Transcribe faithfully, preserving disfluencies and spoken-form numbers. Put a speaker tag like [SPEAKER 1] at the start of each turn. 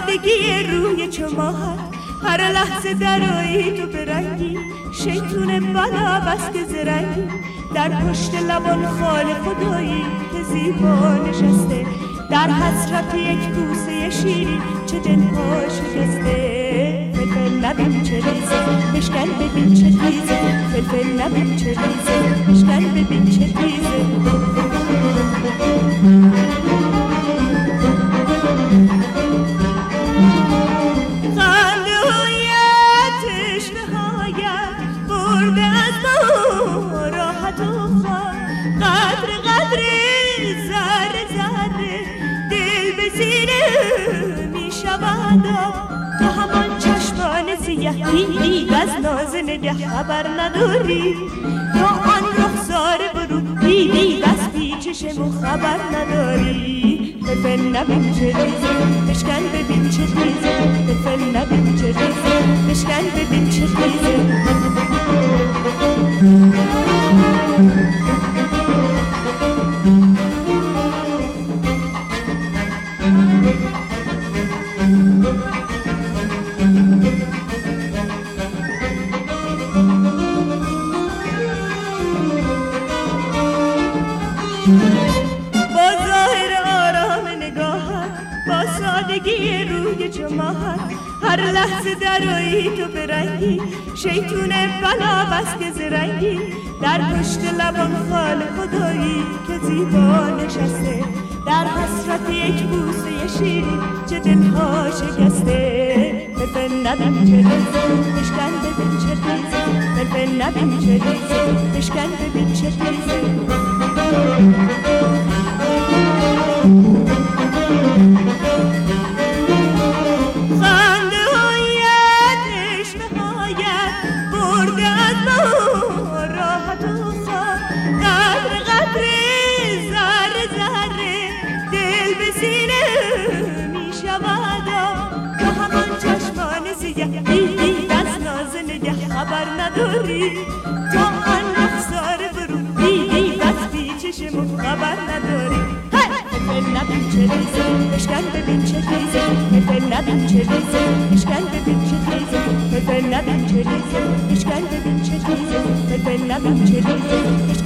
[SPEAKER 1] سادگی روی چماهت، هر لحظه درایی تو برنگی، شیطون بلا بس که زرنگی، در پشت لبان خال خدایی که زیبا نشسته، در حسرت یک بوسه شیرین چه دلها شکسته. فلفل نبین چه ریزه، بشکن ببین چه تیزه، فلفل نبین چه ریزه، بشکن ببین چه تیزه. قدر قدر ذره ذره دل به سینه می شود، تو همان چشمان سیه دیگ از ناز نگه خبر نداری، تو آن رخسار برو دیگ از پیچشمو خبر نداری. فلفل نبین چه ریزه، بشکن ببین چه تیزه، فلفل نبین چه ریزه، بشکن ببین چه تیزه. با ظاهر آرام نگاهت، با سادگی روی چماهت، هر لحظه درایی تو برنگی، شیطون بلا بس که زرنگی، در پشت لبان خال خدایی که زیبا نشسته، در حسرت یک بوسه شیرین چه دلها شکسته. فلفل نبین چه ریزه، بشکن ببین چه تیزه، فلفل نبین چه ریزه، بشکن ببین چه تیزه. خنده هایت، عشق هایت برده از ما راحت و خواب، قدر قدر ذره ذره دل به سینه می شود، تو همان چشمان سیه دیگ از ناز نگه خبر نداری، تو آن رخسار برو دیگ از پیچشمو خبر نداری. فلفل نبین چه ریزه، بشکن ببین چه تیزه، فلفل نبین چه ریزه، بشکن ببین چه تیزه، فلفل نبین چه ریزه، بشکن ببین چه تیزه، فلفل نبین چه ریزه.